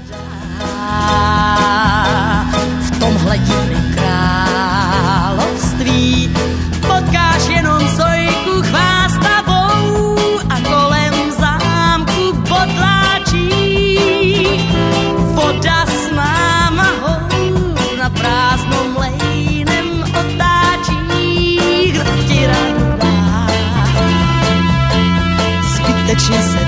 V tomhle divném království potkáš jenom sojku chvástavou a kolem zámku bodláčí. Voda s námahou na prázdnom lejnem otáčí. Kdo ti radu dá, zbytečně se